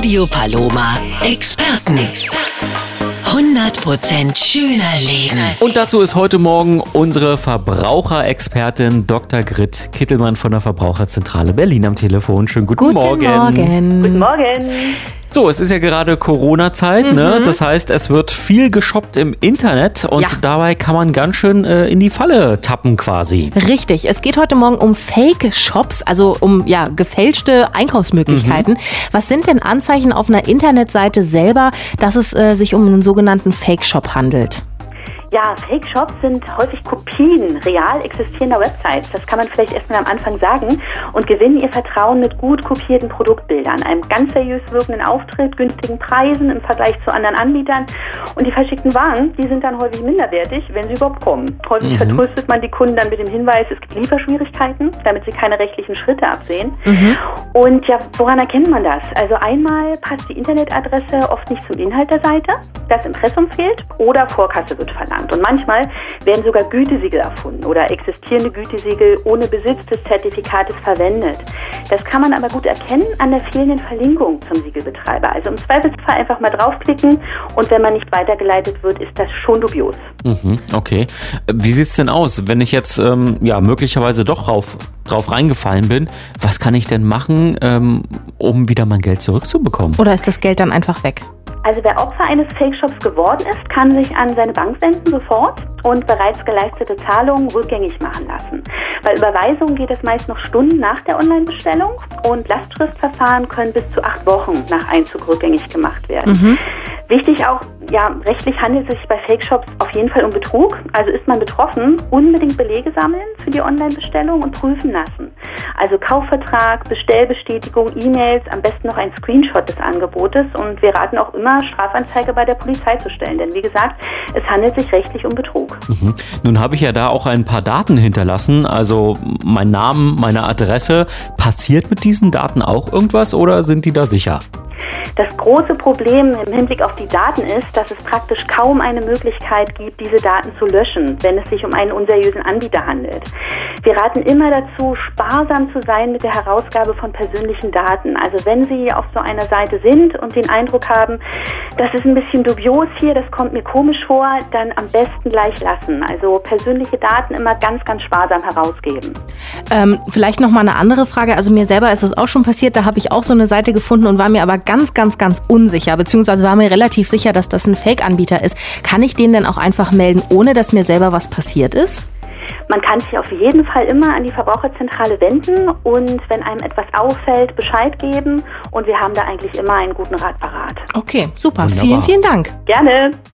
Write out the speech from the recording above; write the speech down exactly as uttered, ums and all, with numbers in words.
Radio Paloma Experten. hundert Prozent schöner Leben. Und dazu ist heute Morgen unsere Verbraucherexpertin Doktor Grit Kittelmann von der Verbraucherzentrale Berlin am Telefon. Schönen guten, guten Morgen. Morgen. Guten Morgen. So, es ist ja gerade Corona-Zeit, mhm. ne? Das heißt, es wird viel geshoppt im Internet und ja. dabei kann man ganz schön äh, in die Falle tappen quasi. Richtig, es geht heute Morgen um Fake-Shops, also um ja gefälschte Einkaufsmöglichkeiten. Mhm. Was sind denn Anzeichen auf einer Internetseite selber, dass es äh, sich um einen sogenannten Fake-Shop handelt? Ja, Fake-Shops sind häufig Kopien real existierender Websites. Das kann man vielleicht erstmal am Anfang sagen und gewinnen ihr Vertrauen mit gut kopierten Produktbildern, einem ganz seriös wirkenden Auftritt, günstigen Preisen im Vergleich zu anderen Anbietern. Und die verschickten Waren, die sind dann häufig minderwertig, wenn sie überhaupt kommen. Häufig mhm. vertröstet man die Kunden dann mit dem Hinweis, es gibt Lieferschwierigkeiten, damit sie keine rechtlichen Schritte absehen. Mhm. Und ja, woran erkennt man das? Also einmal passt die Internetadresse oft nicht zum Inhalt der Seite, das Impressum fehlt oder Vorkasse wird verlangt. Und manchmal werden sogar Gütesiegel erfunden oder existierende Gütesiegel ohne Besitz des Zertifikates verwendet. Das kann man aber gut erkennen an der fehlenden Verlinkung zum Siegelbetreiber. Also im Zweifelsfall einfach mal draufklicken und wenn man nicht weitergeleitet wird, ist das schon dubios. Mhm, okay. Wie sieht's denn aus, wenn ich jetzt ähm, ja möglicherweise doch drauf, drauf reingefallen bin? Was kann ich denn machen, ähm, um wieder mein Geld zurückzubekommen? Oder ist das Geld dann einfach weg? Also wer Opfer eines Fake-Shops geworden ist, kann sich an seine Bank wenden sofort und bereits geleistete Zahlungen rückgängig machen lassen. Bei Überweisungen geht es meist noch Stunden nach der Online-Bestellung und Lastschriftverfahren können bis zu acht Wochen nach Einzug rückgängig gemacht werden. Mhm. Wichtig auch, ja, rechtlich handelt es sich bei Fake-Shops auf jeden Fall um Betrug. Also ist man betroffen, unbedingt Belege sammeln für die Online-Bestellung und prüfen lassen. Also Kaufvertrag, Bestellbestätigung, E-Mails, am besten noch ein Screenshot des Angebotes und wir raten auch immer, Strafanzeige bei der Polizei zu stellen. Denn wie gesagt, es handelt sich rechtlich um Betrug. Mhm. Nun habe ich ja da auch ein paar Daten hinterlassen, also mein Name, meine Adresse. Passiert mit diesen Daten auch irgendwas oder sind die da sicher? Das große Problem im Hinblick auf die Daten ist, dass es praktisch kaum eine Möglichkeit gibt, diese Daten zu löschen, wenn es sich um einen unseriösen Anbieter handelt. Wir raten immer dazu, sparsam zu sein mit der Herausgabe von persönlichen Daten. Also wenn Sie auf so einer Seite sind und den Eindruck haben, das ist ein bisschen dubios hier, das kommt mir komisch vor, dann am besten gleich lassen. Also persönliche Daten immer ganz, ganz sparsam herausgeben. Ähm, vielleicht noch mal eine andere Frage. Also mir selber ist es auch schon passiert, da habe ich auch so eine Seite gefunden und war mir aber ganz, ganz, ganz unsicher, beziehungsweise war mir relativ sicher, dass das ein Fake-Anbieter ist. Kann ich den denn auch einfach melden, ohne dass mir selber was passiert ist? Man kann sich auf jeden Fall immer an die Verbraucherzentrale wenden und wenn einem etwas auffällt, Bescheid geben und wir haben da eigentlich immer einen guten Rat parat. Okay, super. Wunderbar. Vielen, vielen Dank. Gerne.